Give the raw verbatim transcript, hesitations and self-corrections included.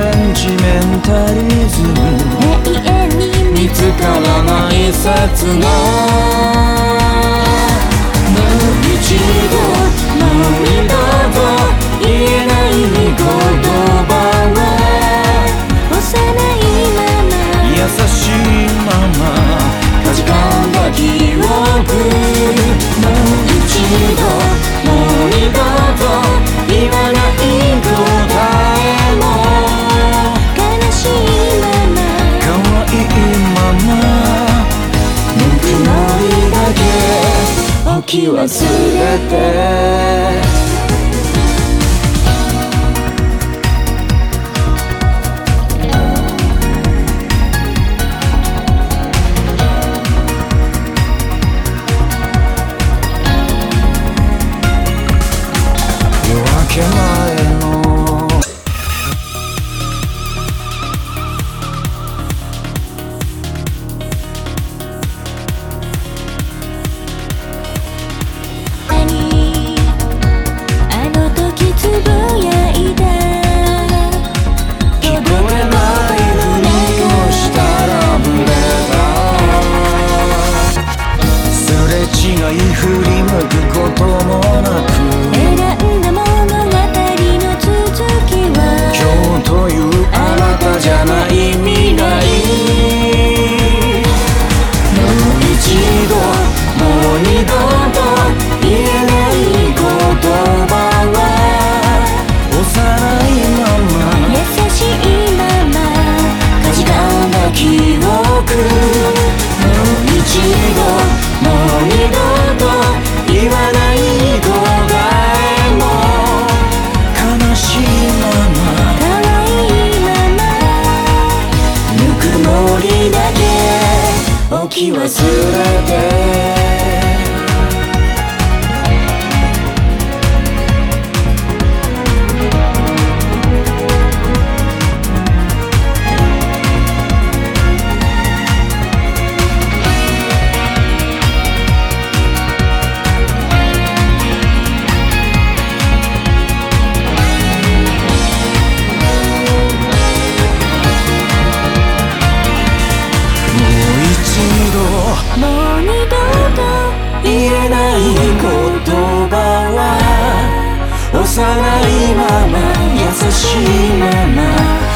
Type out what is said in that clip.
センチメンタリズム永遠に見つからない刹那もう一度もう二度と言えない言葉は幼いまま優しいままかじかんだ記憶もう一度もう二度と言わない答えも悲しいまま可愛いままぬくもりだけ置き忘れて夜明け前の何あの時つぶやいた聞こえないふりをしたラブレターすれ違い振り向くこともなく選んだ物語の続きは今日というあなたじゃない未来もう一度もう二度と言えない言葉は幼いまま優しいままかじかんだ記憶もう一度もう二度と言わない答えも悲しいまま可愛いままぬくもりだけ置き忘れてもう二度と言えない言葉は幼いまま優しいまま